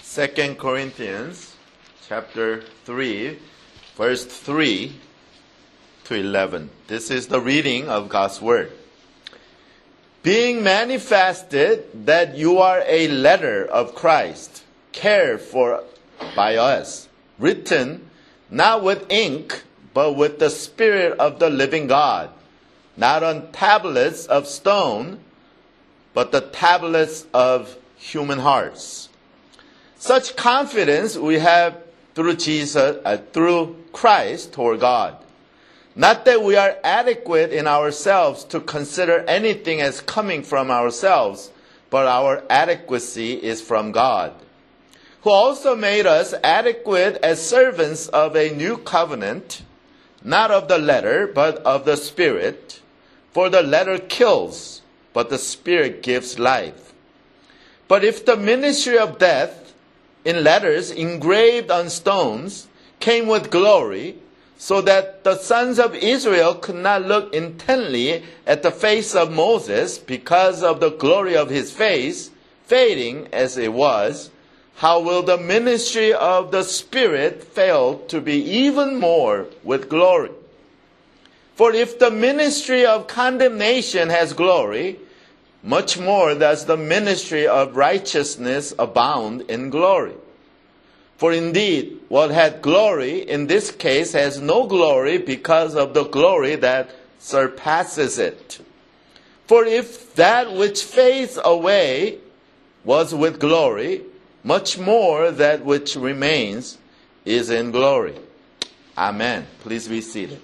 2 Corinthians chapter 3, verse 3 to 11. This is the reading of God's Word. Being manifested that you are a letter of Christ, cared for by us, written not with ink, but with the Spirit of the living God, not on tablets of stone, but the tablets of human hearts. Such confidence we have through through Christ toward God. Not that we are adequate in ourselves to consider anything as coming from ourselves, but our adequacy is from God, who also made us adequate as servants of a new covenant, not of the letter, but of the Spirit. For the letter kills, but the Spirit gives life. But if the ministry of death, in letters engraved on stones, came with glory, so that the sons of Israel could not look intently at the face of Moses because of the glory of his face, fading as it was, how will the ministry of the Spirit fail to be even more with glory? For if the ministry of condemnation has glory, much more does the ministry of righteousness abound in glory. For indeed, what had glory in this case has no glory because of the glory that surpasses it. For if that which fades away was with glory, much more that which remains is in glory. Amen. Please be seated.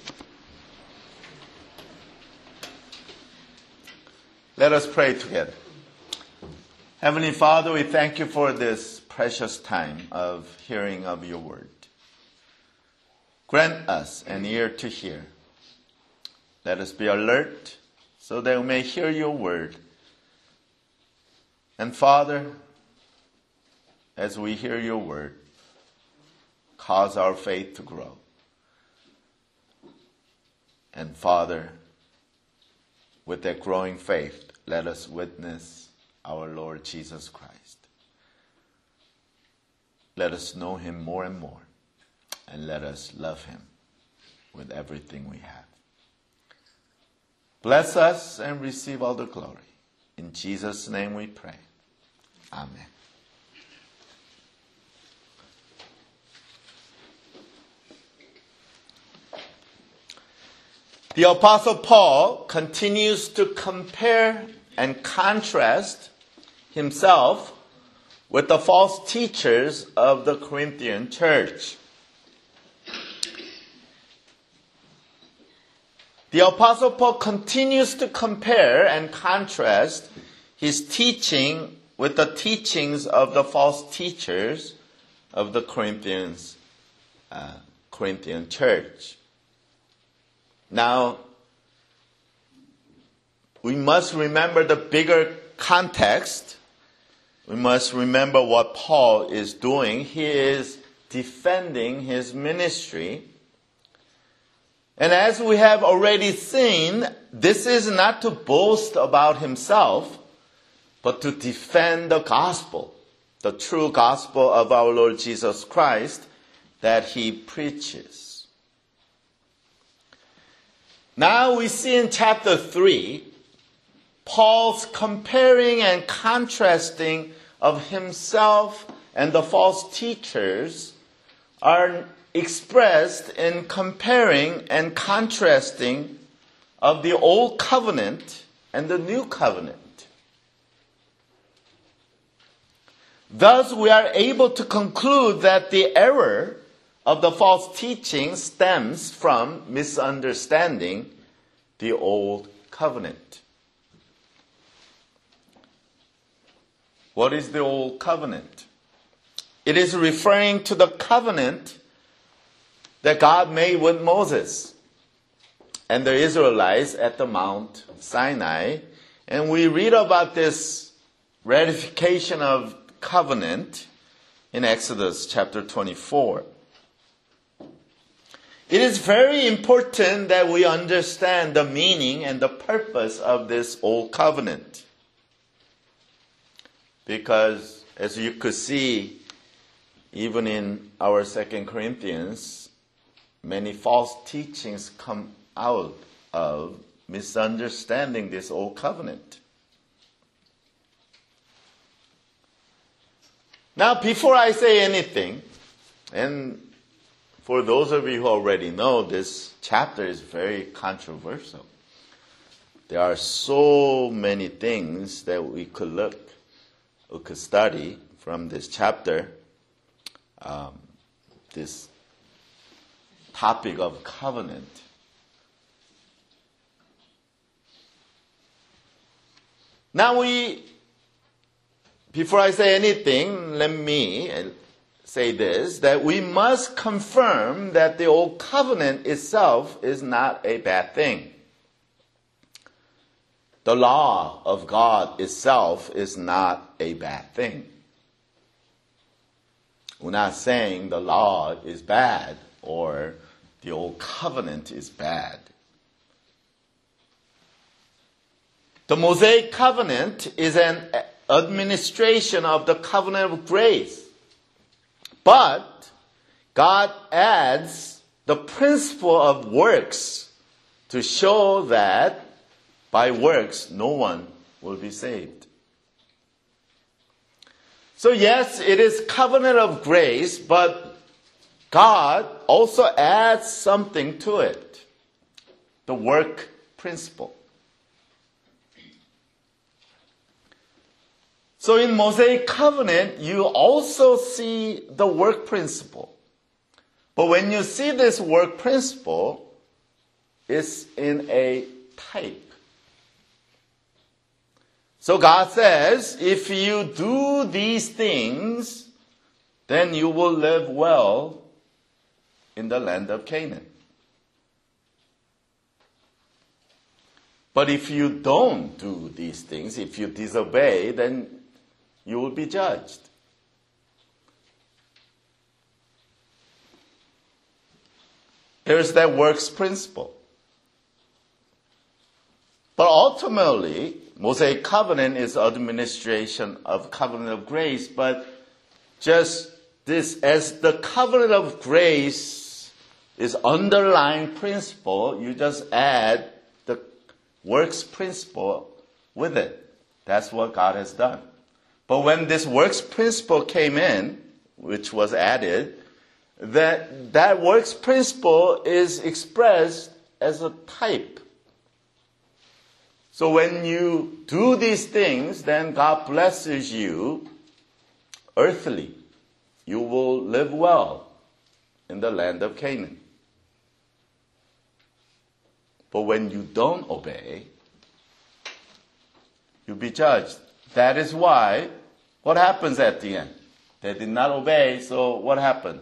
Let us pray together. Heavenly Father, we thank you for this precious time of hearing of your word. Grant us an ear to hear. Let us be alert so that we may hear your word. And Father, as we hear your word, cause our faith to grow. And Father, with that growing faith, let us witness our Lord Jesus Christ. Let us know him more and more, and let us love him with everything we have. Bless us and receive all the glory. In Jesus' name we pray. Amen. The Apostle Paul continues to compare and contrast himself with the false teachers of the Corinthian church. The Apostle Paul continues to compare and contrast his teaching with the teachings of the false teachers of the Corinthian church. Now, we must remember the bigger context. We must remember what Paul is doing. He is defending his ministry. And as we have already seen, this is not to boast about himself, but to defend the gospel, the true gospel of our Lord Jesus Christ that he preaches. Now we see in chapter 3, Paul's comparing and contrasting of himself and the false teachers are expressed in comparing and contrasting of the old covenant and the new covenant. Thus, we are able to conclude that the error of the false teaching stems from misunderstanding the old covenant. What is the old covenant? It is referring to the covenant that God made with Moses and the Israelites at the Mount Sinai. And we read about this ratification of covenant in Exodus chapter 24. It is very important that we understand the meaning and the purpose of this old covenant. Because, as you could see even in our 2 Corinthians, many false teachings come out of misunderstanding this old covenant. Now, before I say anything, and for those of you who already know, this chapter is very controversial. There are so many things that we could study from this chapter, this topic of covenant. Now before I say anything, let me say this, that we must confirm that the old covenant itself is not a bad thing. The law of God itself is not a bad thing. We're not saying the law is bad or the old covenant is bad. The Mosaic covenant is an administration of the covenant of grace. But God adds the principle of works to show that by works no one will be saved. So yes, it is covenant of grace, but God also adds something to it. The work principle. So in Mosaic covenant, you also see the work principle. But when you see this work principle, it's in a type. So God says, if you do these things, then you will live well in the land of Canaan. But if you don't do these things, if you disobey, then you will be judged. There's that works principle. But ultimately, Mosaic covenant is administration of covenant of grace, but just this, as the covenant of grace is underlying principle, you just add the works principle with it. That's what God has done. But when this works principle came in, which was added, that works principle is expressed as a type. So when you do these things, then God blesses you earthly. You will live well in the land of Canaan. But when you don't obey, you'll be judged. That is why, what happens at the end? They did not obey, so what happened?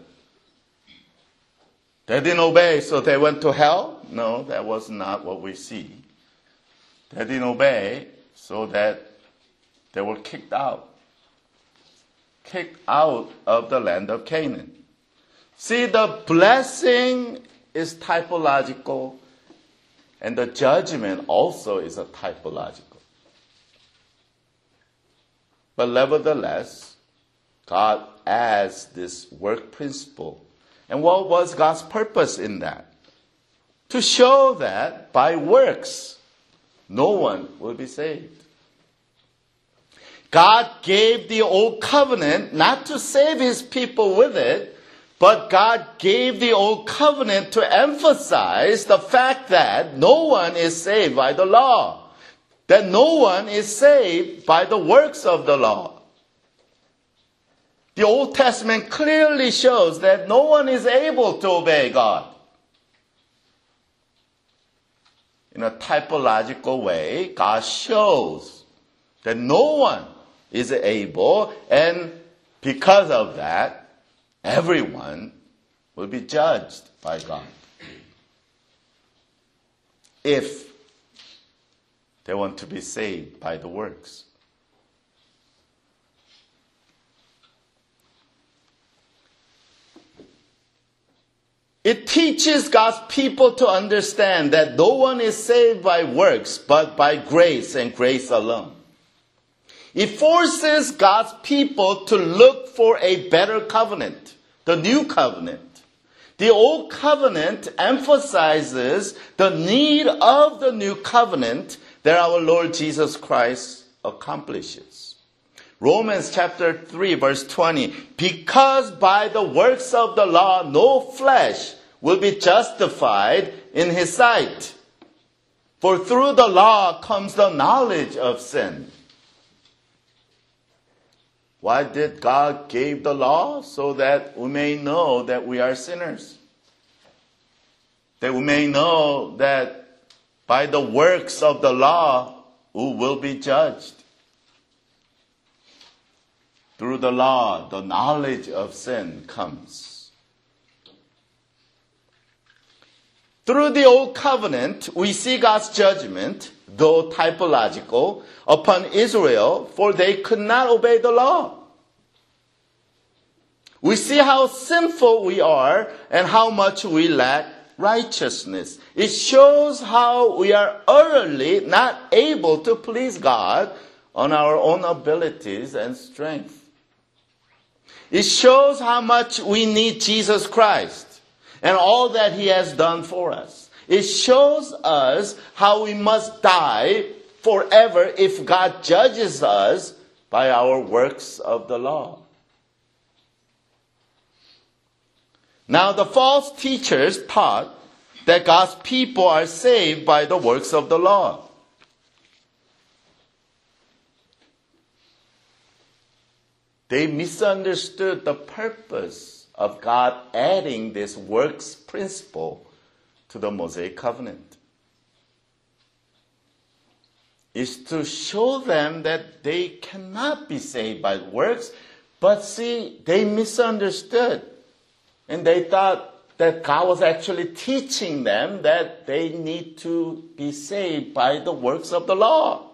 They didn't obey, so they went to hell? No, that was not what we see. They didn't obey, so that they were kicked out. Kicked out of the land of Canaan. See, the blessing is typological, and the judgment also is a typological. But nevertheless, God adds this work principle. And what was God's purpose in that? To show that by works, no one will be saved. God gave the old covenant not to save his people with it, but God gave the old covenant to emphasize the fact that no one is saved by the law. That no one is saved by the works of the law. The Old Testament clearly shows that no one is able to obey God. In a typological way, God shows that no one is able, and because of that, everyone will be judged by God. If they want to be saved by the works. It teaches God's people to understand that no one is saved by works, but by grace and grace alone. It forces God's people to look for a better covenant, the new covenant. The old covenant emphasizes the need of the new covenant that our Lord Jesus Christ accomplishes. Romans chapter 3 verse 20, because by the works of the law no flesh will be justified in his sight. For through the law comes the knowledge of sin. Why did God give the law? So that we may know that we are sinners. That we may know that by the works of the law, we will be judged. Through the law, the knowledge of sin comes. Through the old covenant, we see God's judgment, though typological, upon Israel, for they could not obey the law. We see how sinful we are and how much we lack righteousness. It shows how we are utterly not able to please God on our own abilities and strength. It shows how much we need Jesus Christ and all that he has done for us. It shows us how we must die forever if God judges us by our works of the law. Now, the false teachers taught that God's people are saved by the works of the law. They misunderstood the purpose of God adding this works principle to the Mosaic covenant. It's to show them that they cannot be saved by works, but see, they misunderstood. And they thought that God was actually teaching them that they need to be saved by the works of the law.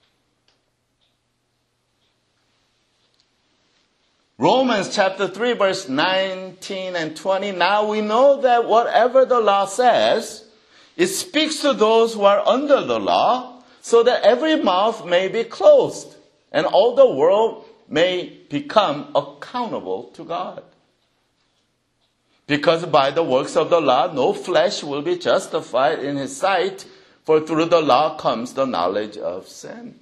Romans chapter 3 verse 19 and 20. Now we know that whatever the law says, it speaks to those who are under the law, so that every mouth may be closed, and all the world may become accountable to God. Because by the works of the law, no flesh will be justified in his sight, for through the law comes the knowledge of sin.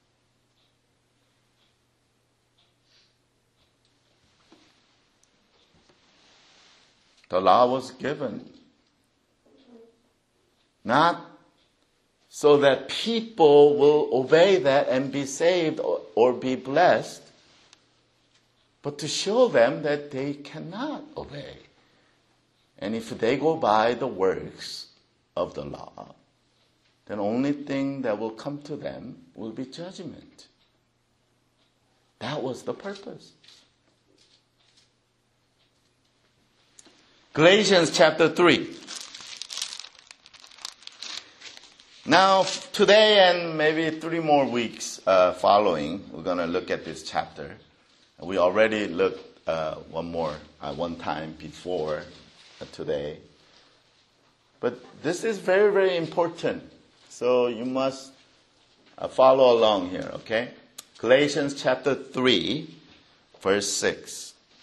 The law was given not so that people will obey that and be saved or be blessed, but to show them that they cannot obey. And if they go by the works of the law, then the only thing that will come to them will be judgment. That was the purpose. Galatians chapter 3. Now, today and maybe 3 more weeks following, we're going to look at this chapter. We already looked one time before today. But this is very, very important. So you must follow along here, okay? Galatians chapter 3, verse 6.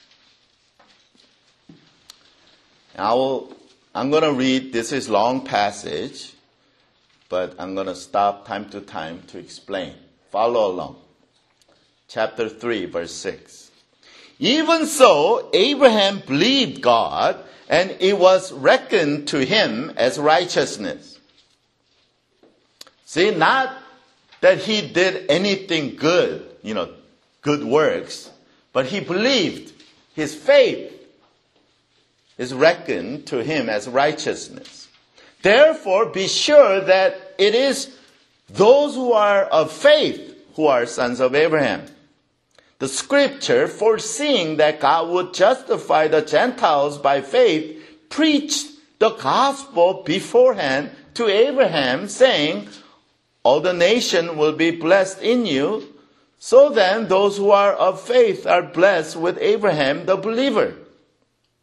I'm going to read, this is long passage, but I'm going to stop time to time to explain. Follow along. Chapter 3, verse 6. Even so, Abraham believed God, and it was reckoned to him as righteousness. See, not that he did anything good, good works, but he believed. His faith is reckoned to him as righteousness. Therefore, be sure that it is those who are of faith who are sons of Abraham. The scripture, foreseeing that God would justify the Gentiles by faith, preached the gospel beforehand to Abraham, saying, all the nation will be blessed in you. So then, those who are of faith are blessed with Abraham the believer.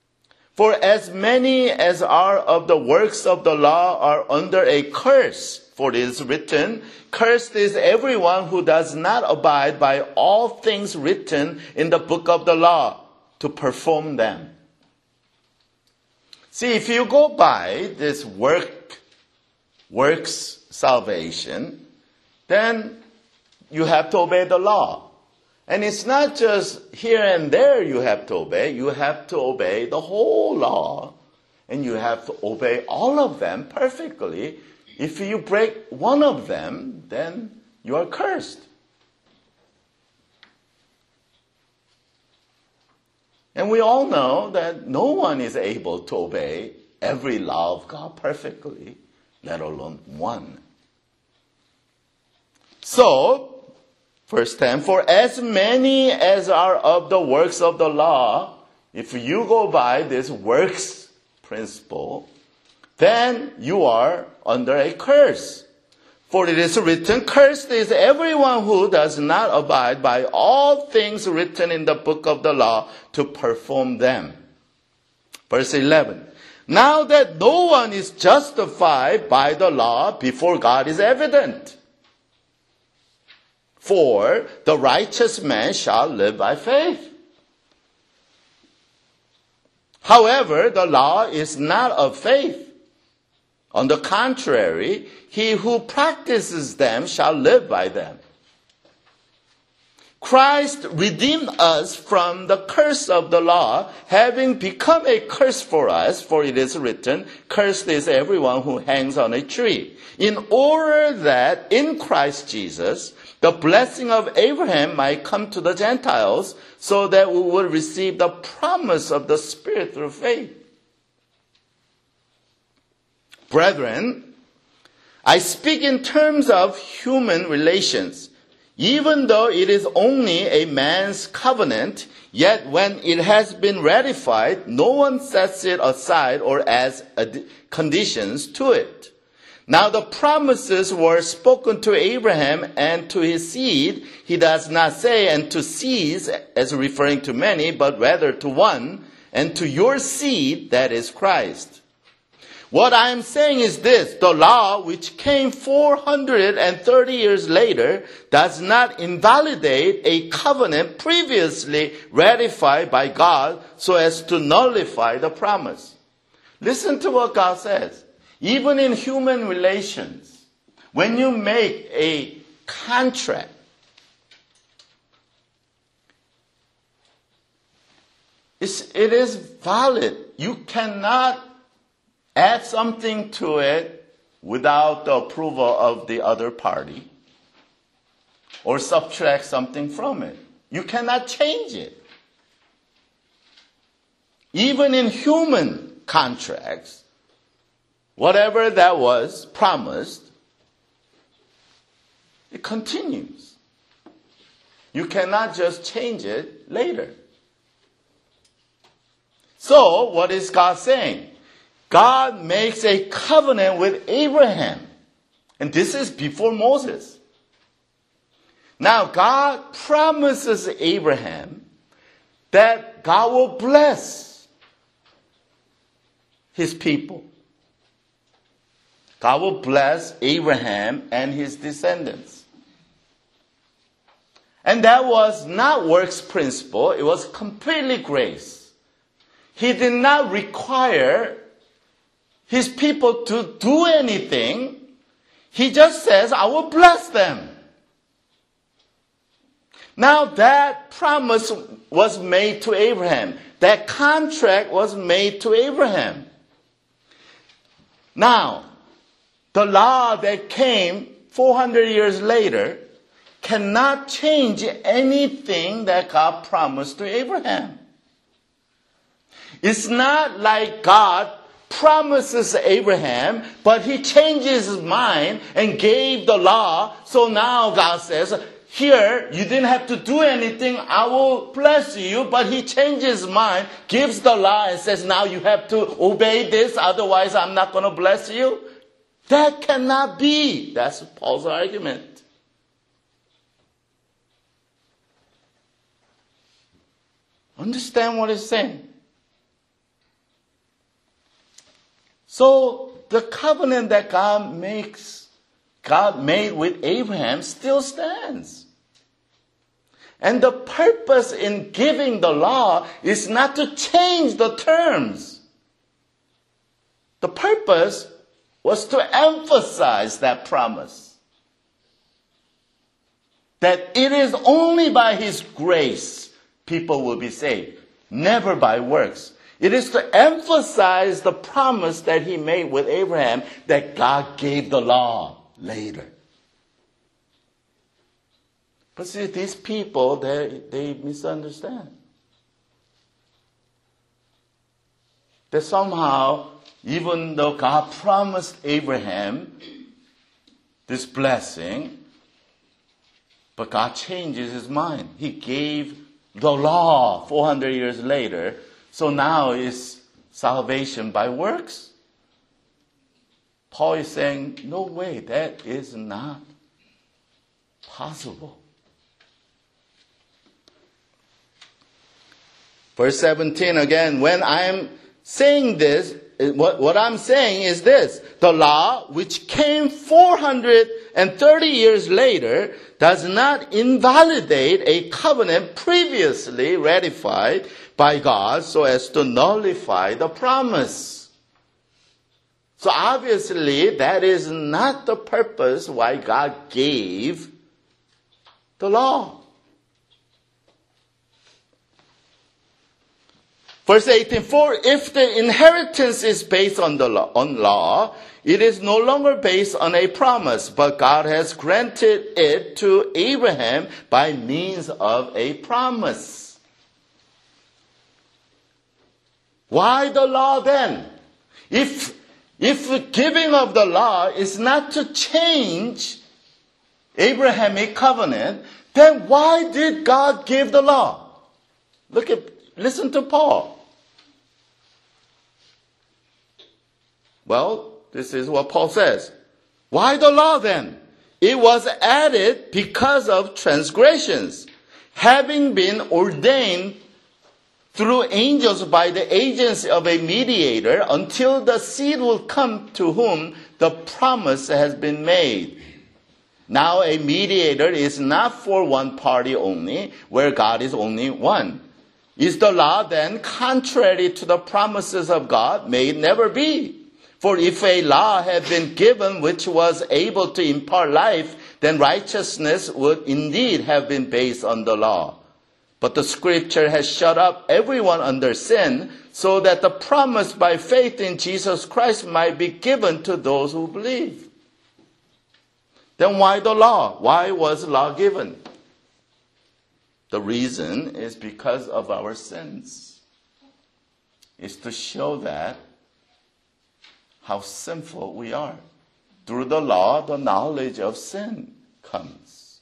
For as many as are of the works of the law are under a curse. For it is written, cursed is everyone who does not abide by all things written in the book of the law to perform them. See, if you go by this works salvation, then you have to obey the law. And it's not just here and there you have to obey. You have to obey the whole law. And you have to obey all of them perfectly. If you break one of them, then you are cursed. And we all know that no one is able to obey every law of God perfectly, let alone one. So, verse 10, for as many as are of the works of the law, if you go by this works principle, then you are under a curse. For it is written, cursed is everyone who does not abide by all things written in the book of the law to perform them. Verse 11, now that no one is justified by the law before God is evident. For the righteous man shall live by faith. However, the law is not of faith. On the contrary, he who practices them shall live by them. Christ redeemed us from the curse of the law, having become a curse for us, for it is written, cursed is everyone who hangs on a tree, in order that in Christ Jesus, the blessing of Abraham might come to the Gentiles, so that we will receive the promise of the Spirit through faith. Brethren, I speak in terms of human relations. Even though it is only a man's covenant, yet when it has been ratified, no one sets it aside or adds conditions to it. Now the promises were spoken to Abraham and to his seed. He does not say, and to seeds, as referring to many, but rather to one, and to your seed, that is Christ. What I am saying is this, the law which came 430 years later does not invalidate a covenant previously ratified by God so as to nullify the promise. Listen to what God says. Even in human relations, when you make a contract, it is valid. You cannot add something to it without the approval of the other party, or subtract something from it. You cannot change it. Even in human contracts, whatever that was promised, it continues. You cannot just change it later. So, what is God saying? God makes a covenant with Abraham. And this is before Moses. Now, God promises Abraham that God will bless his people. God will bless Abraham and his descendants. And that was not works principle. It was completely grace. He did not require his people to do anything. He just says, I will bless them. Now that promise was made to Abraham. That contract was made to Abraham. Now, the law that came 400 years later cannot change anything that God promised to Abraham. It's not like God promises Abraham, but he changes his mind and gave the law. So now God says, here, you didn't have to do anything. I will bless you. But he changes his mind, gives the law, and says, now you have to obey this. Otherwise, I'm not going to bless you. That cannot be. That's Paul's argument. Understand what he's saying? So, the covenant that God makes God made with Abraham still stands. And the purpose in giving the law is not to change the terms. The purpose was to emphasize that promise. That it is only by His grace people will be saved, never by works. It is to emphasize the promise that He made with Abraham that God gave the law later. But see, these people, they misunderstand. That somehow, even though God promised Abraham this blessing, but God changes His mind. He gave the law 400 years later, so now is salvation by works? Paul is saying, no way, that is not possible. Verse 17 again, when I'm saying this, what I'm saying is this: the law, which came 430 years later, does not invalidate a covenant previously ratified by God so as to nullify the promise. So obviously, that is not the purpose why God gave the law. Verse 18, for if the inheritance is based on law, it is no longer based on a promise, but God has granted it to Abraham by means of a promise. Why the law then? If the giving of the law is not to change Abrahamic covenant, then why did God give the law? Listen to Paul. Well, this is what Paul says. Why the law then? It was added because of transgressions, having been ordained through angels by the agency of a mediator until the seed will come to whom the promise has been made. Now a mediator is not for one party only, where God is only one. Is the law then contrary to the promises of God? May it never be. For if a law had been given which was able to impart life, then righteousness would indeed have been based on the law. But the Scripture has shut up everyone under sin, so that the promise by faith in Jesus Christ might be given to those who believe. Then why the law? Why was law given? The reason is because of our sins. It's to show that how sinful we are. Through the law, the knowledge of sin comes.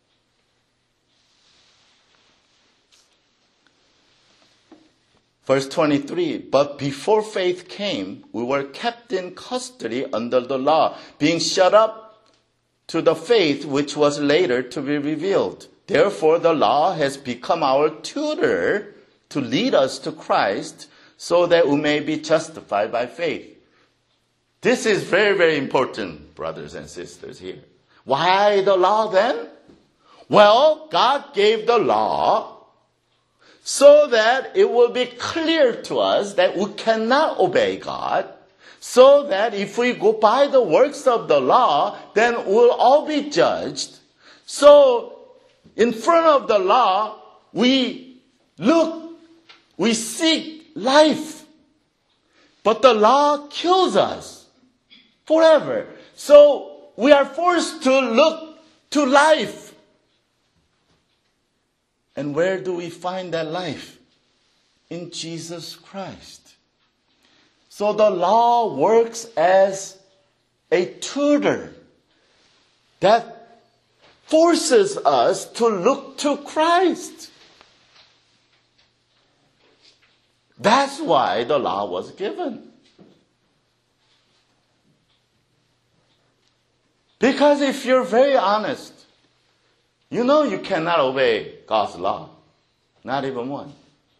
Verse 23, but before faith came, we were kept in custody under the law, being shut up to the faith which was later to be revealed. Therefore, the law has become our tutor to lead us to Christ, so that we may be justified by faith. This is very, very important, brothers and sisters, here. Why the law then? Well, God gave the law so that it will be clear to us that we cannot obey God, so that if we go by the works of the law, then we'll all be judged. So, in front of the law, we seek life. But the law kills us forever. So we are forced to look to life. And where do we find that life? In Jesus Christ. So the law works as a tutor that forces us to look to Christ. That's why the law was given. Because if you're very honest, you know you cannot obey God's law. Not even one.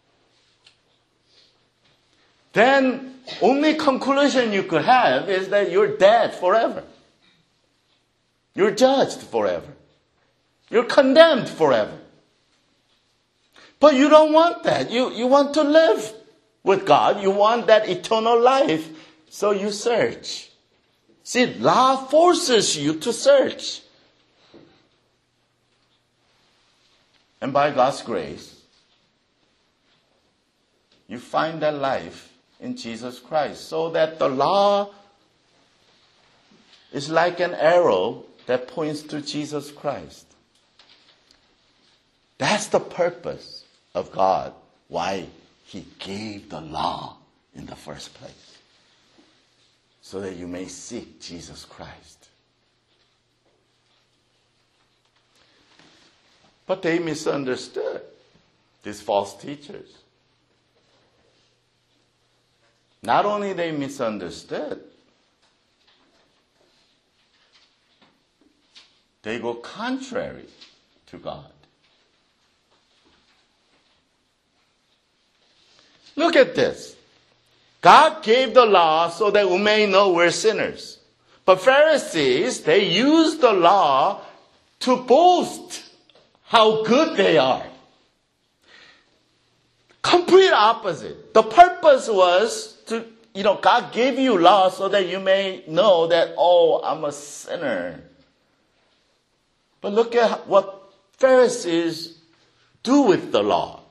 Then only conclusion you could have is that you're dead forever. You're judged forever. You're condemned forever. But you don't want that. You want to live with God. You want that eternal life. So you search. See, law forces you to search. And by God's grace, you find that life in Jesus Christ. So that the law is like an arrow that points to Jesus Christ. That's the purpose of God, why He gave the law in the first place. So that you may seek Jesus Christ. But they misunderstood these false teachers. Not only they misunderstood, they go contrary to God. Look at this. God gave the law so that we may know we're sinners. But Pharisees, they used the law to boast how good they are. Complete opposite. The purpose was to, God gave you law so that you may know that, oh, I'm a sinner. But look at what Pharisees do with the law.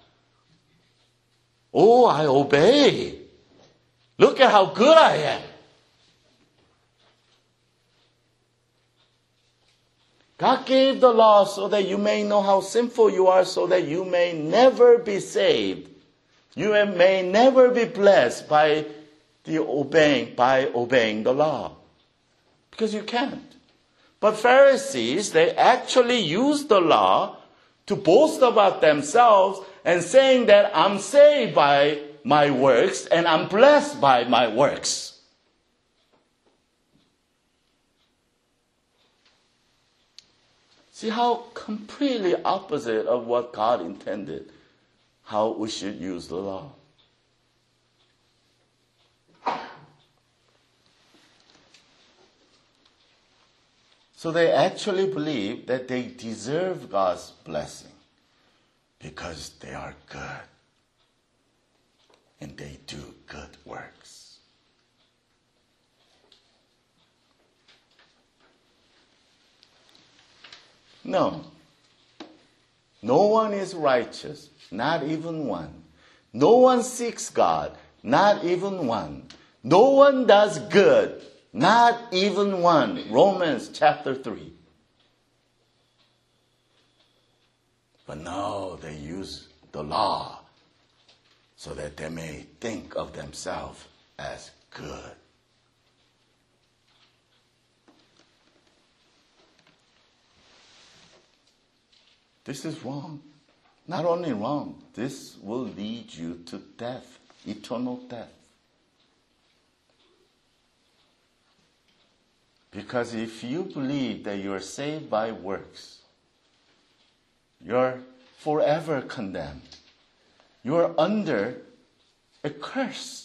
Oh, I obey. Look at how good I am. God gave the law so that you may know how sinful you are, so that you may never be saved. You may never be blessed by obeying the law. Because you can't. But Pharisees, they actually used the law to boast about themselves and saying that I'm saved by my works and I'm blessed by my works. See how completely opposite of what God intended, how we should use the law. So they actually believe that they deserve God's blessing because they are good and they do good works. No. No one is righteous, not even one. No one seeks God, not even one. No one does good, not even one. Romans chapter 3. But no, they use the law so that they may think of themselves as good. This is wrong. Not only wrong, this will lead you to death, eternal death. Because if you believe that you are saved by works, you're forever condemned. You're under a curse.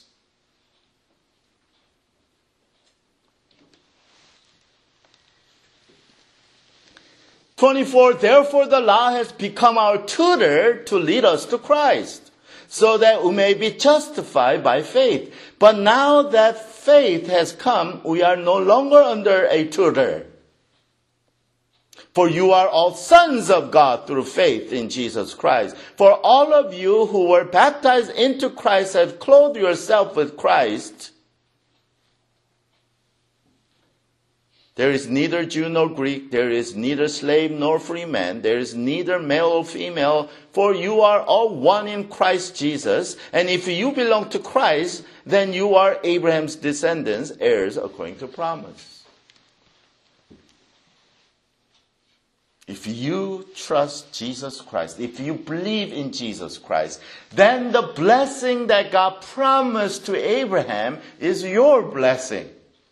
Therefore the law has become our tutor to lead us to Christ, so that we may be justified by faith. But now that faith has come, we are no longer under a tutor. For you are all sons of God through faith in Jesus Christ. For all of you who were baptized into Christ have clothed yourself with Christ. There is neither Jew nor Greek, there is neither slave nor free man, there is neither male or female, for you are all one in Christ Jesus. And if you belong to Christ, then you are Abraham's descendants, heirs according to promise. If you trust Jesus Christ, if you believe in Jesus Christ, then the blessing that God promised to Abraham is your blessing.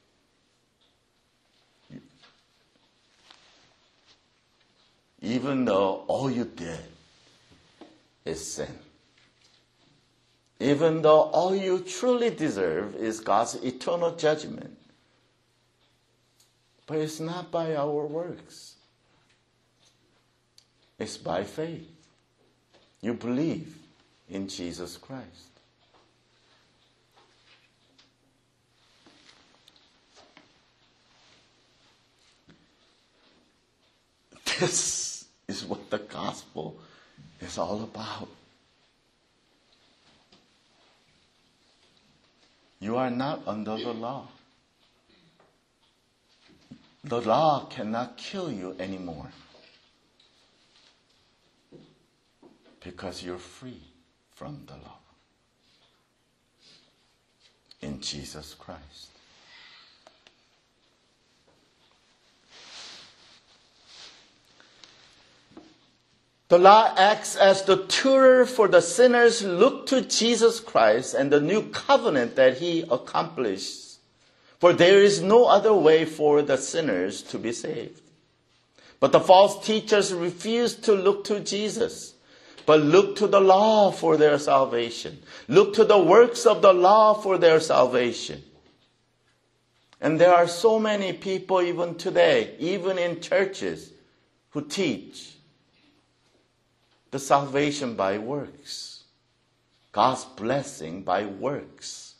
Even though all you did is sin. Even though all you truly deserve is God's eternal judgment. But it's not by our works. It's by faith. You believe in Jesus Christ. This is what the gospel is all about. You are not under the law. The law cannot kill you anymore because you're free from the law in Jesus Christ. The law acts as the tutor for the sinners who look to Jesus Christ and the new covenant that he accomplished. For there is no other way for the sinners to be saved. But the false teachers refuse to look to Jesus, but look to the law for their salvation. Look to the works of the law for their salvation. And there are so many people even today, even in churches, who teach the salvation by works. God's blessing by works.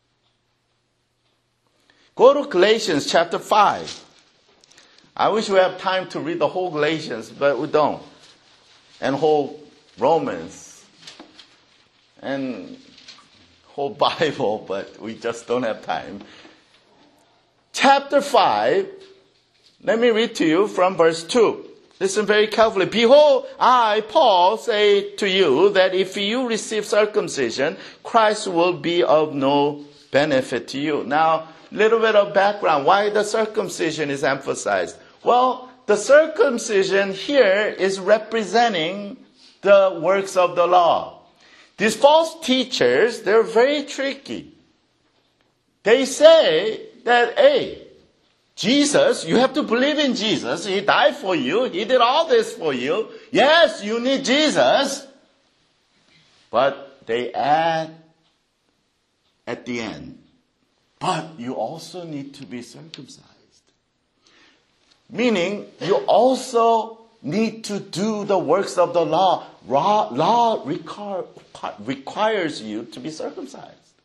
Go to Galatians chapter 5. I wish we have time to read the whole Galatians, but we don't. And whole Romans. And whole Bible, but we just don't have time. Chapter 5. Let me read to you from verse 2. Listen very carefully. Behold, I, Paul, say to you that if you receive circumcision, Christ will be of no benefit to you. Now, little bit of background. Why the circumcision is emphasized? Well, the circumcision here is representing the works of the law. These false teachers, they're very tricky. They say that, hey, Jesus, you have to believe in Jesus. He died for you. He did all this for you. Yes, you need Jesus. But they add at the end, but you also need to be circumcised. Meaning, you also need to do the works of the law. Law requires you to be circumcised.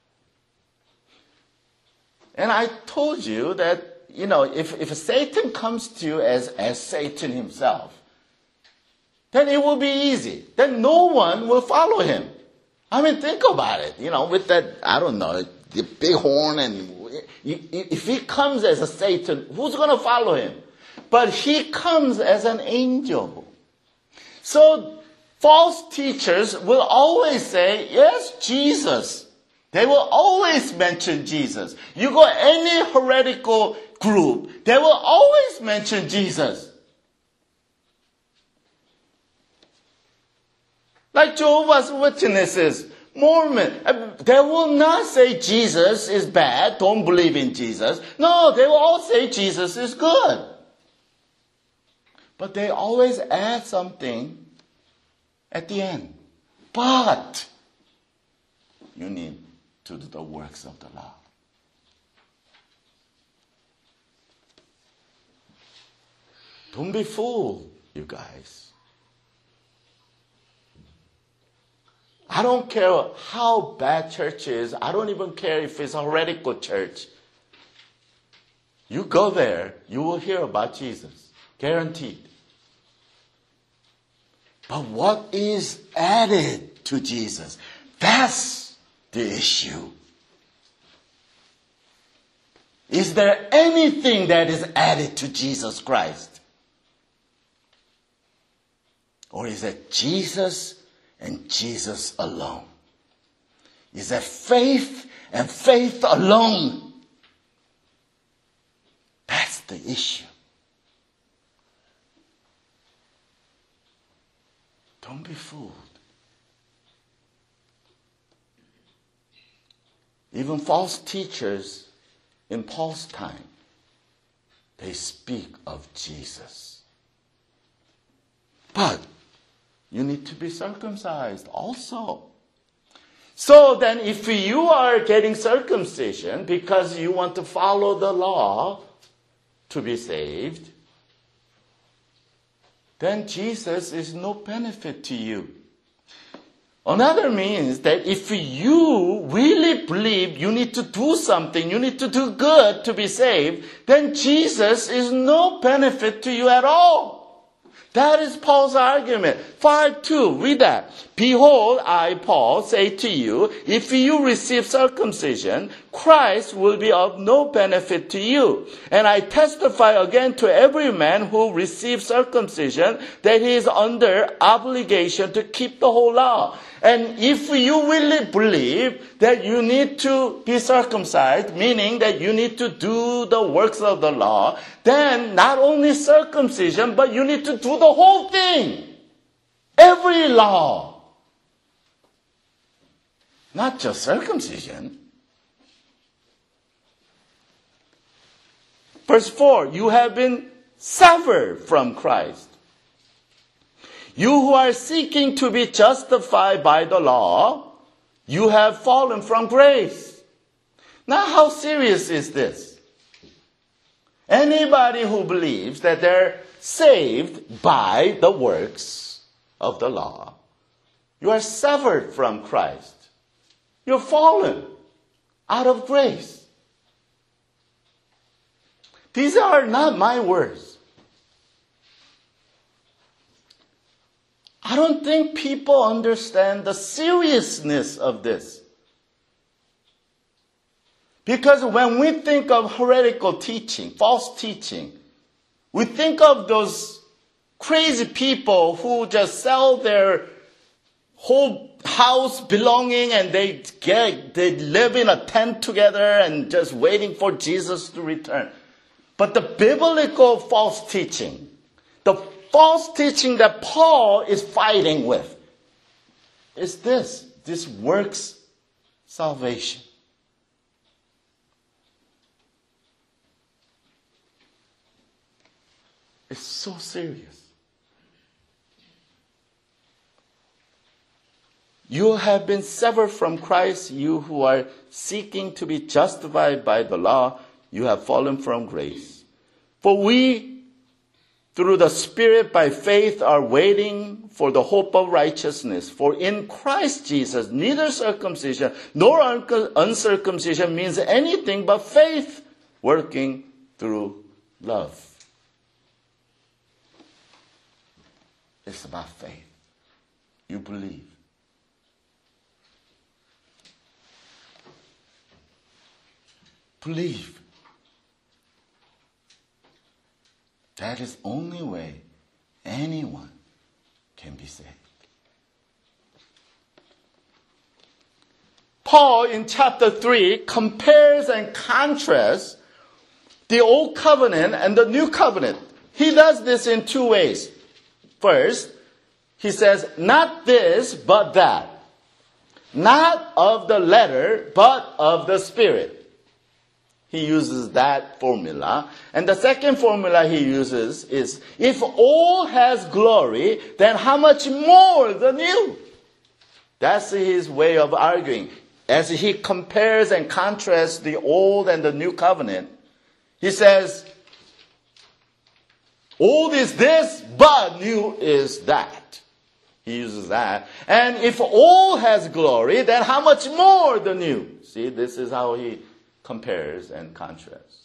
And I told you that, if Satan comes to you as Satan himself, then it will be easy. Then no one will follow him. I mean, think about it. With that, the big horn, and if he comes as a Satan, who's going to follow him? But he comes as an angel. So false teachers will always say, yes, Jesus. They will always mention Jesus. You go any heretical group, they will always mention Jesus. Like Jehovah's Witnesses, Mormon, they will not say Jesus is bad, don't believe in Jesus. No, they will all say Jesus is good. But they always add something at the end. But you need to do the works of the law. Don't be fooled, you guys. I don't care how bad church is. I don't even care if it's a heretical church. You go there, you will hear about Jesus. Guaranteed. But what is added to Jesus? That's the issue. Is there anything that is added to Jesus Christ? Or is it Jesus and Jesus alone? Is it faith and faith alone? That's the issue. Don't be fooled. Even false teachers in Paul's time, they speak of Jesus. But you need to be circumcised also. So then if you are getting circumcision because you want to follow the law, to be saved, then Jesus is no benefit to you. Another means that if you really believe you need to do something, you need to do good to be saved, then Jesus is no benefit to you at all. That is Paul's argument. 5:2, read that. Behold, I, Paul, say to you, if you receive circumcision, Christ will be of no benefit to you. And I testify again to every man who receives circumcision that he is under obligation to keep the whole law. And if you really believe that you need to be circumcised, meaning that you need to do the works of the law, then not only circumcision, but you need to do the whole thing. Every law. Not just circumcision. Verse 4, you have been severed from Christ. You who are seeking to be justified by the law, you have fallen from grace. Now, how serious is this? Anybody who believes that they're saved by the works of the law, you are severed from Christ. You're fallen out of grace. These are not my words. I don't think people understand the seriousness of this. Because when we think of heretical teaching, false teaching, we think of those crazy people who just sell their whole house belonging and they live in a tent together and just waiting for Jesus to return. But the biblical false teaching, the false teaching that Paul is fighting with is this works salvation. It's so serious. You have been severed from Christ, you who are seeking to be justified by the law, you have fallen from grace. For we, through the Spirit by faith, are waiting for the hope of righteousness. For in Christ Jesus, neither circumcision nor uncircumcision means anything but faith working through love. It's about faith. You believe. Believe. That is the only way anyone can be saved. Paul in chapter 3 compares and contrasts the old covenant and the new covenant. He does this in two ways. First, he says, not this, but that. Not of the letter, but of the Spirit. He uses that formula. And the second formula he uses is, if all has glory, then how much more the new? That's his way of arguing. As he compares and contrasts the old and the new covenant, he says, old is this, but new is that. He uses that. And if all has glory, then how much more the new? See, this is how he compares and contrasts.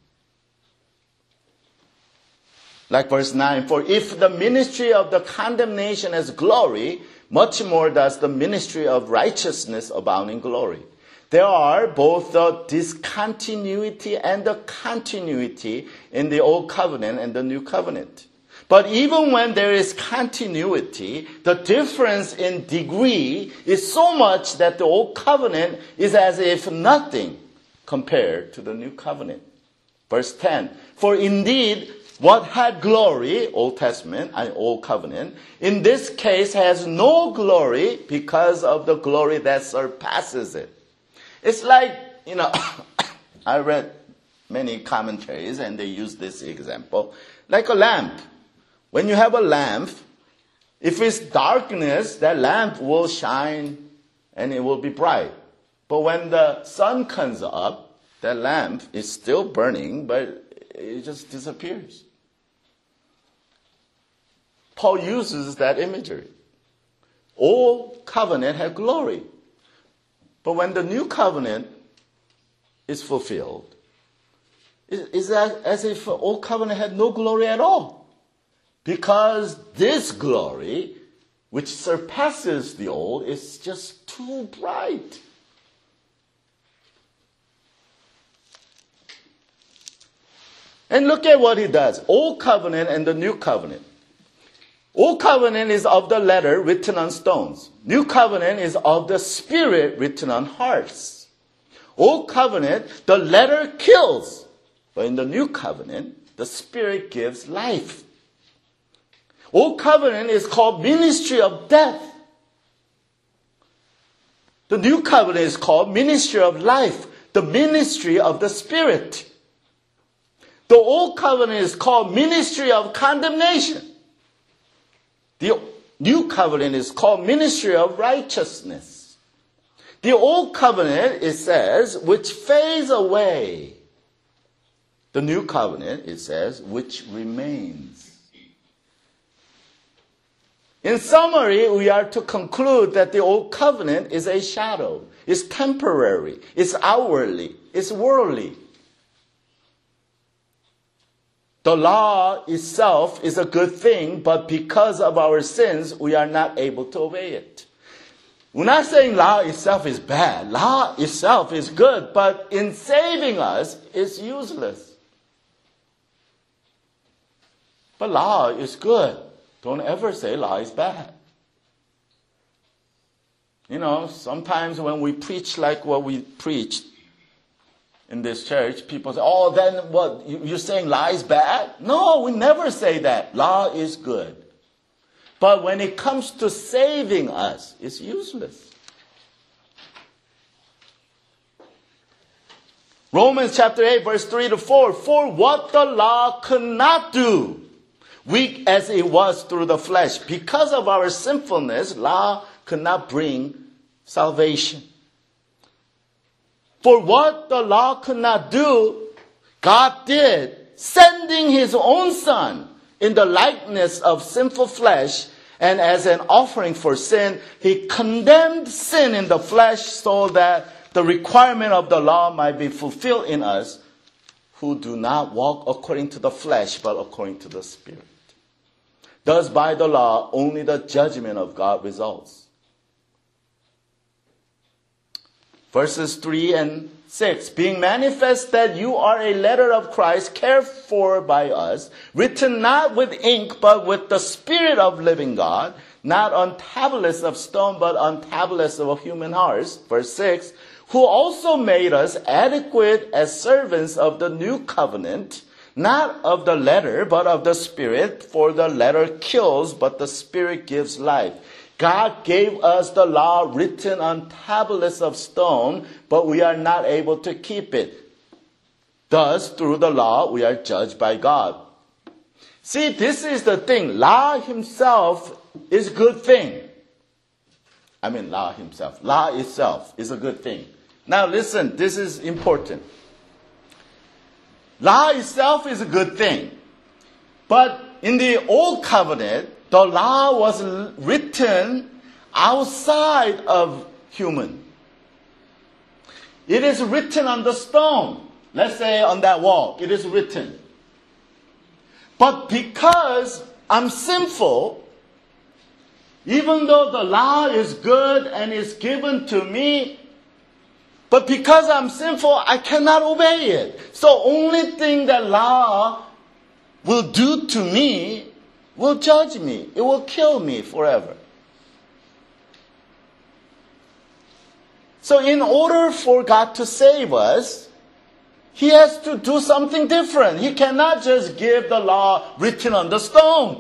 Like verse 9, for if the ministry of the condemnation has glory, much more does the ministry of righteousness abound in glory. There are both the discontinuity and the continuity in the old covenant and the new covenant. But even when there is continuity, the difference in degree is so much that the old covenant is as if nothing compared to the new covenant. Verse 10, for indeed what had glory, Old Testament and Old Covenant, in this case has no glory because of the glory that surpasses it. It's like, I read many commentaries and they use this example. Like a lamp. When you have a lamp, if it's darkness, that lamp will shine and it will be bright. But when the sun comes up, that lamp is still burning, but it just disappears. Paul uses that imagery. Old covenant had glory. But when the new covenant is fulfilled, it's as if old covenant had no glory at all. Because this glory, which surpasses the old, is just too bright. And look at what he does. Old covenant and the new covenant. Old covenant is of the letter written on stones. New covenant is of the spirit written on hearts. Old covenant, the letter kills. But in the new covenant, the spirit gives life. Old covenant is called ministry of death. The new covenant is called ministry of life, the ministry of the spirit. The old covenant is called ministry of condemnation. The new covenant is called ministry of righteousness. The old covenant, it says, which fades away. The new covenant, it says, which remains. In summary, we are to conclude that the old covenant is a shadow. It's temporary. It's outwardly. It's worldly. The law itself is a good thing, but because of our sins, we are not able to obey it. We're not saying law itself is bad. Law itself is good, but in saving us, it's useless. But law is good. Don't ever say law is bad. You know, sometimes when we preach like what we preached in this church, people say, oh, then what, you're saying law is bad? No, we never say that. Law is good. But when it comes to saving us, it's useless. Romans chapter 8, verse 3 to 4. For what the law could not do, weak as it was through the flesh, because of our sinfulness, law could not bring salvation. For what the law could not do, God did, sending his own Son in the likeness of sinful flesh, and as an offering for sin, he condemned sin in the flesh so that the requirement of the law might be fulfilled in us who do not walk according to the flesh, but according to the Spirit. Thus, by the law, only the judgment of God results. Verses 3 and 6. Being manifest that you are a letter of Christ, cared for by us, written not with ink, but with the Spirit of living God, not on tablets of stone, but on tablets of human hearts. Verse 6. Who also made us adequate as servants of the new covenant, not of the letter, but of the Spirit, for the letter kills, but the Spirit gives life. God gave us the law written on tablets of stone, but we are not able to keep it. Thus, through the law, we are judged by God. See, this is the thing. Law himself is a good thing. Law himself. Law itself is a good thing. Now listen, this is important. Law itself is a good thing. But in the old covenant, the law was written outside of human. It is written on the stone. Let's say on that wall, it is written. But because I'm sinful, even though the law is good and is given to me, but because I'm sinful, I cannot obey it. So only thing that law will do to me will judge me. It will kill me forever. So in order for God to save us, he has to do something different. He cannot just give the law written on the stone.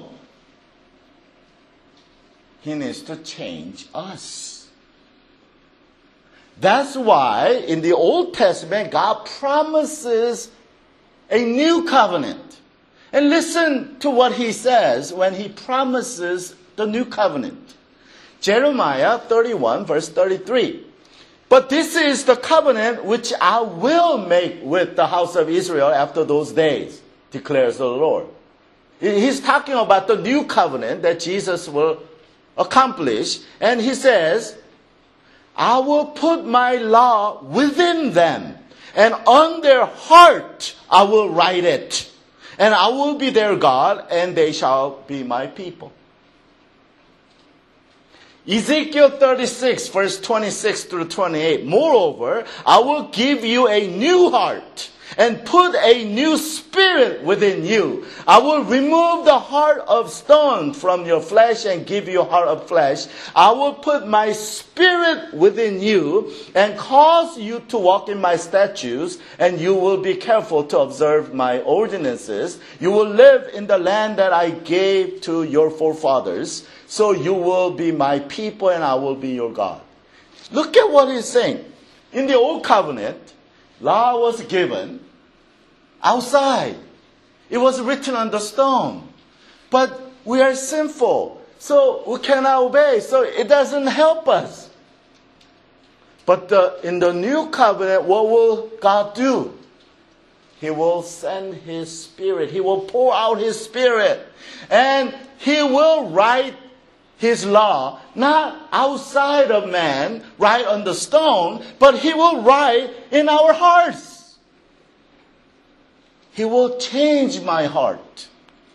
He needs to change us. That's why in the Old Testament, God promises a new covenant. And listen to what he says when he promises the new covenant. Jeremiah 31 verse 33. But this is the covenant which I will make with the house of Israel after those days. declares the Lord. He's talking about the new covenant that Jesus will accomplish. And he says, I will put my law within them, and on their heart I will write it. And I will be their God, and they shall be my people. Ezekiel 36, verse 26 through 28. Moreover, I will give you a new heart and put a new spirit within you. I will remove the heart of stone from your flesh and give you a heart of flesh. I will put my spirit within you and cause you to walk in my statutes, and you will be careful to observe my ordinances. You will live in the land that I gave to your forefathers. So you will be my people and I will be your God. Look at what he's saying. In the old covenant, law was given outside. It was written on the stone. But we are sinful, so we cannot obey. So it doesn't help us. But in the new covenant, what will God do? He will send His Spirit. He will pour out His Spirit. And He will write His law, not outside of man, write on the stone, but He will write in our hearts. He will change my heart.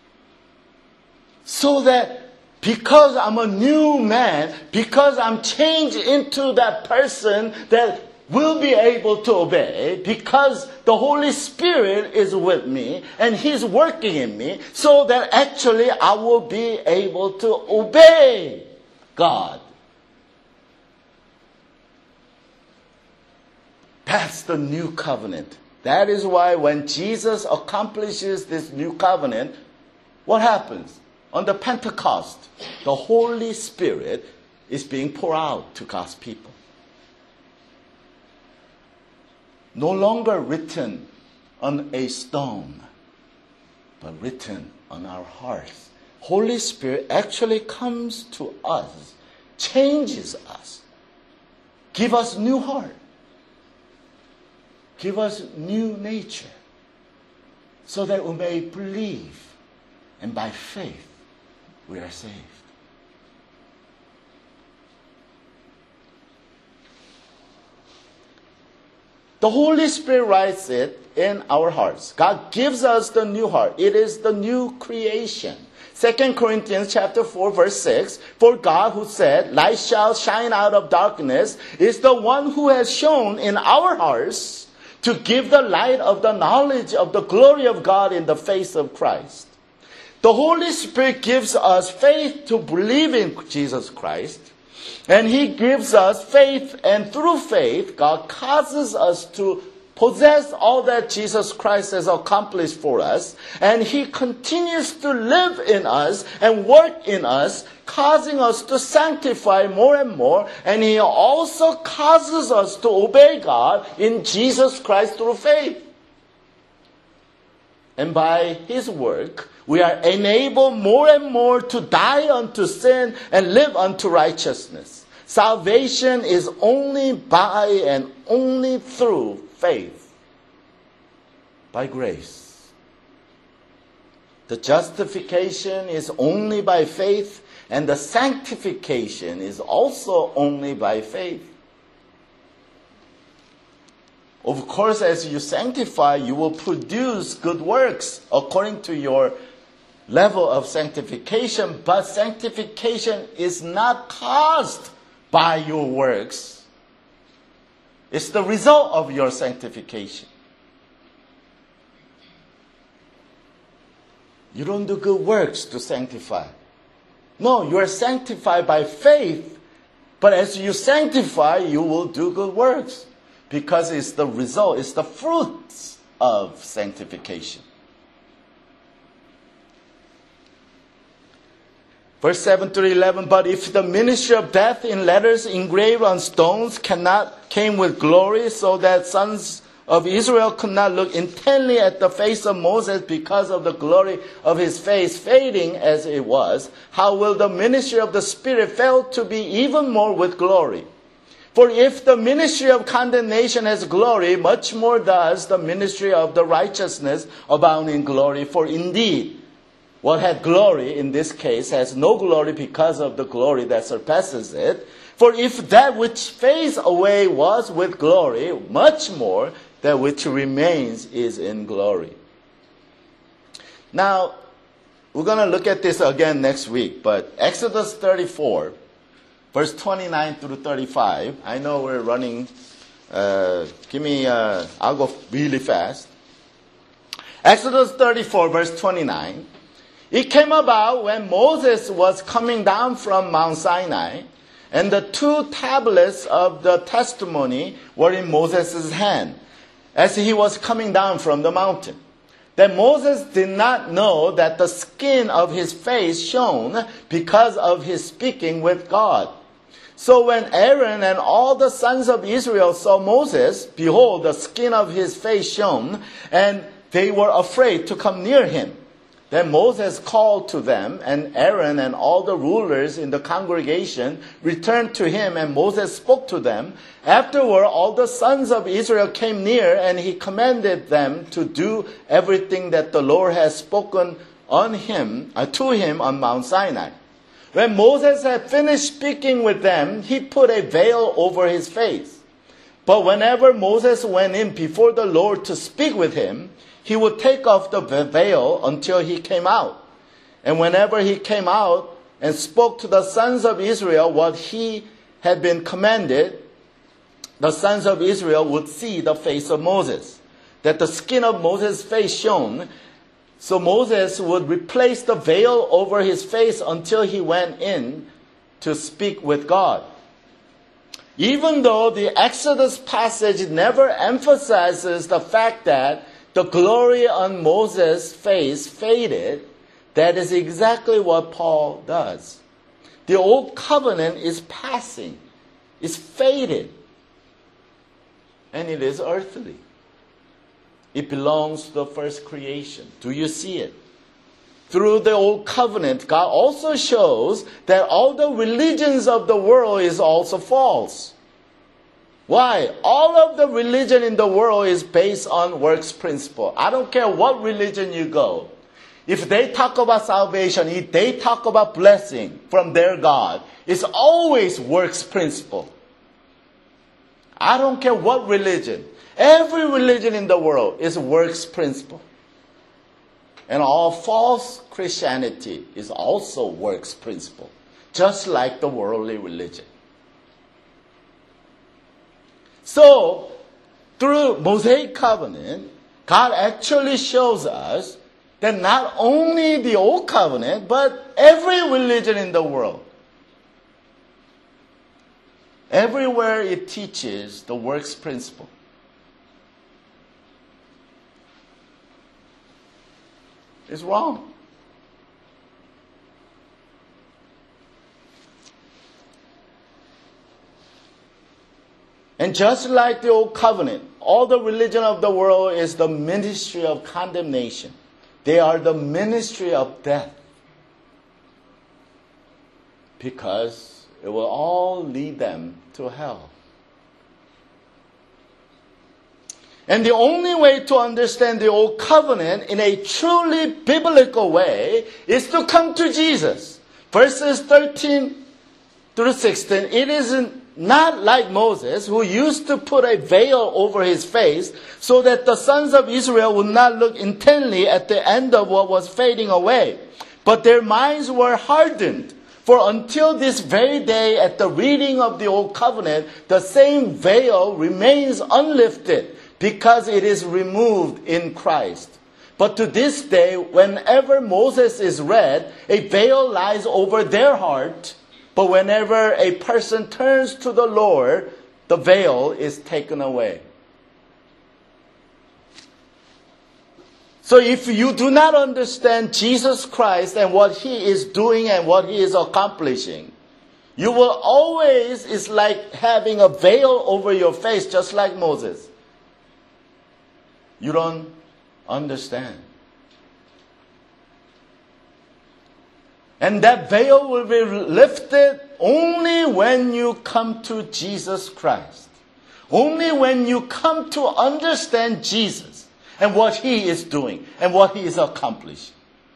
So that because I'm a new man, because I'm changed into that person that will be able to obey, because the Holy Spirit is with me and He's working in me, so that actually I will be able to obey God. That's the new covenant. That is why when Jesus accomplishes this new covenant, what happens? On the Pentecost, the Holy Spirit is being poured out to God's people. No longer written on a stone, but written on our hearts. Holy Spirit actually comes to us, changes us, give us new heart, give us new nature, so that we may believe, and by faith we are saved. The Holy Spirit writes it in our hearts. God gives us the new heart. It is the new creation. 2 Corinthians chapter 4, verse 6, for God who said, light shall shine out of darkness, is the one who has shone in our hearts to give the light of the knowledge of the glory of God in the face of Christ. The Holy Spirit gives us faith to believe in Jesus Christ. And He gives us faith, and through faith, God causes us to possess all that Jesus Christ has accomplished for us. And He continues to live in us and work in us, causing us to sanctify more and more. And He also causes us to obey God in Jesus Christ through faith. And by His work, we are enabled more and more to die unto sin and live unto righteousness. Salvation is only by and only through faith, by grace. The justification is only by faith, and the sanctification is also only by faith. Of course, as you sanctify, you will produce good works according to your level of sanctification, but sanctification is not caused by your works. It's the result of your sanctification. You don't do good works to sanctify. No, you are sanctified by faith, but as you sanctify, you will do good works, because it's the result, it's the fruits of sanctification. Verse 7 through 11, but if the ministry of death in letters engraved on stones came with glory, so that sons of Israel could not look intently at the face of Moses because of the glory of his face fading as it was, how will the ministry of the Spirit fail to be even more with glory? For if the ministry of condemnation has glory, much more does the ministry of the righteousness abound in glory. For indeed, what had glory in this case has no glory because of the glory that surpasses it. For if that which fades away was with glory, much more that which remains is in glory. Now, we're going to look at this again next week, but Exodus 34, verse 29 through 35. I know we're running. I'll go really fast. Exodus 34, verse 29. It came about when Moses was coming down from Mount Sinai, and the 2 tablets of the testimony were in Moses' hand, as he was coming down from the mountain. That Moses did not know that the skin of his face shone because of his speaking with God. So when Aaron and all the sons of Israel saw Moses, behold, the skin of his face shone, and they were afraid to come near him. Then Moses called to them, and Aaron and all the rulers in the congregation returned to him, and Moses spoke to them. Afterward, all the sons of Israel came near, and he commanded them to do everything that the Lord had spoken to him on Mount Sinai. When Moses had finished speaking with them, he put a veil over his face. But whenever Moses went in before the Lord to speak with him, he would take off the veil until he came out. And whenever he came out and spoke to the sons of Israel what he had been commanded, the sons of Israel would see the face of Moses, that the skin of Moses' face shone. So Moses would replace the veil over his face until he went in to speak with God. Even though the Exodus passage never emphasizes the fact that the glory on Moses' face faded, that is exactly what Paul does. The old covenant is passing, is faded, and it is earthly. It belongs to the first creation. Do you see it? Through the old covenant, God also shows that all the religions of the world is also false. Why? All of the religion in the world is based on works principle. I don't care what religion you go. If they talk about salvation, if they talk about blessing from their God, it's always works principle. I don't care what religion. Every religion in the world is works principle. And all false Christianity is also works principle, just like the worldly religion. So, through Mosaic covenant, God actually shows us that not only the old covenant, but every religion in the world, everywhere it teaches the works principle. It's wrong. And just like the old covenant, all the religion of the world is the ministry of condemnation. They are the ministry of death. Because it will all lead them to hell. And the only way to understand the old covenant in a truly biblical way is to come to Jesus. Verses 13 through 16, it isn't not like Moses, who used to put a veil over his face so that the sons of Israel would not look intently at the end of what was fading away. But their minds were hardened. For until this very day, at the reading of the Old Covenant, the same veil remains unlifted because it is removed in Christ. But to this day, whenever Moses is read, a veil lies over their heart. But whenever a person turns to the Lord, the veil is taken away. So if you do not understand Jesus Christ and what He is doing and what He is accomplishing, you will always, it's like having a veil over your face, just like Moses. You don't understand. And that veil will be lifted only when you come to Jesus Christ, only when you come to understand Jesus and what He is doing and what He is accomplishing.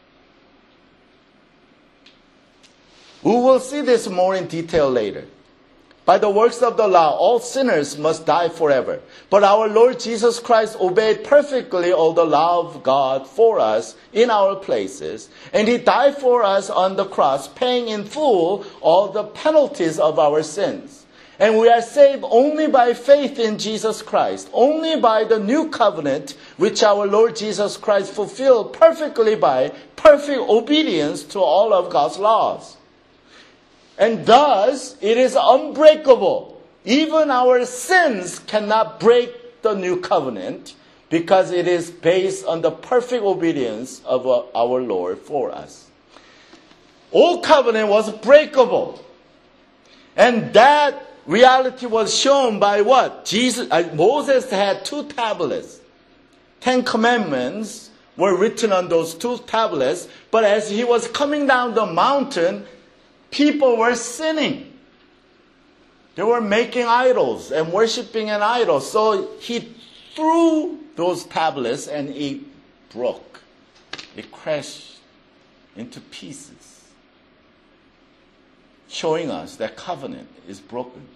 We will see this more in detail later. By the works of the law, all sinners must die forever. But our Lord Jesus Christ obeyed perfectly all the law of God for us in our places. And He died for us on the cross, paying in full all the penalties of our sins. And we are saved only by faith in Jesus Christ, only by the new covenant which our Lord Jesus Christ fulfilled perfectly by perfect obedience to all of God's laws. And thus, it is unbreakable. Even our sins cannot break the new covenant because it is based on the perfect obedience of our Lord for us. Old covenant was breakable. And that reality was shown by what? Moses had 2 tablets. 10 commandments were written on those 2 tablets. But as he was coming down the mountain, people were sinning. They were making idols and worshiping an idol. So he threw those tablets and it broke. It crashed into pieces, showing us that covenant is broken.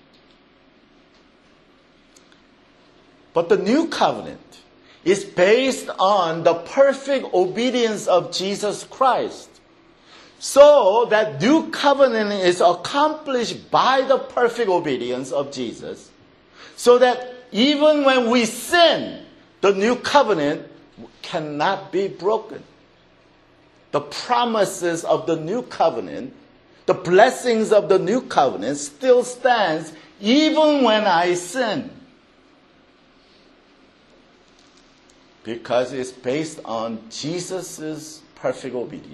But the new covenant is based on the perfect obedience of Jesus Christ. So that new covenant is accomplished by the perfect obedience of Jesus. So that even when we sin, the new covenant cannot be broken. The promises of the new covenant, the blessings of the new covenant still stands even when I sin. Because it's based on Jesus' perfect obedience.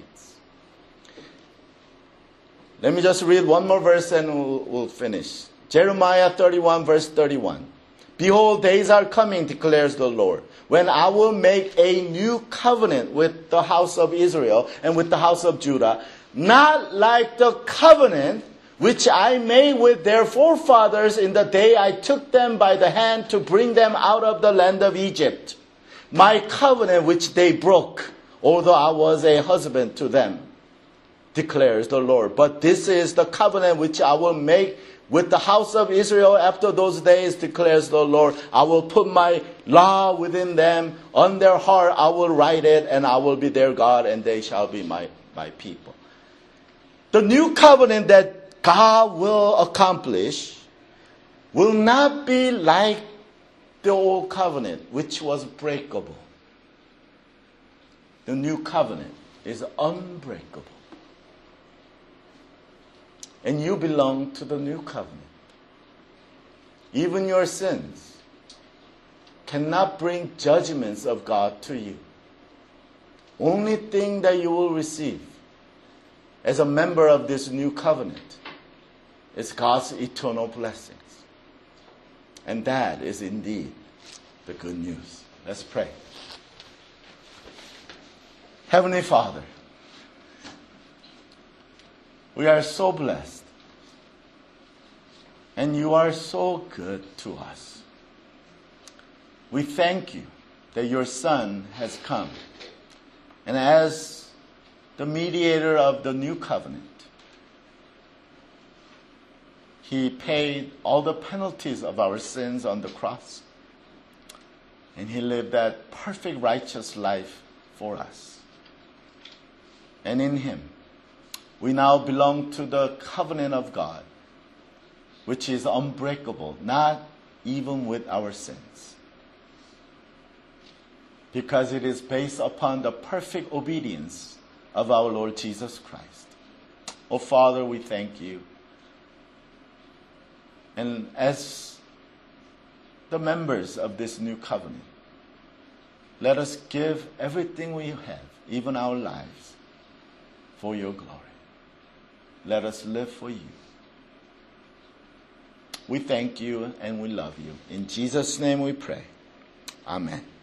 Let me just read one more verse and we'll finish. Jeremiah 31 verse 31. Behold, days are coming, declares the Lord, when I will make a new covenant with the house of Israel and with the house of Judah, not like the covenant which I made with their forefathers in the day I took them by the hand to bring them out of the land of Egypt. My covenant which they broke, although I was a husband to them, declares the Lord. But this is the covenant which I will make with the house of Israel after those days, declares the Lord. I will put my law within them. On their heart I will write it, and I will be their God, and they shall be my people. The new covenant that God will accomplish will not be like the old covenant, which was breakable. The new covenant is unbreakable. And you belong to the new covenant. Even your sins cannot bring judgments of God to you. Only thing that you will receive as a member of this new covenant is God's eternal blessings. And that is indeed the good news. Let's pray. Heavenly Father, we are so blessed. And you are so good to us. We thank you that your Son has come. And as the mediator of the new covenant, He paid all the penalties of our sins on the cross. And He lived that perfect righteous life for us. And in Him, we now belong to the covenant of God, which is unbreakable, not even with our sins. Because it is based upon the perfect obedience of our Lord Jesus Christ. Oh, Father, we thank you. And as the members of this new covenant, let us give everything we have, even our lives, for your glory. Let us live for you. We thank you and we love you. In Jesus' name we pray. Amen.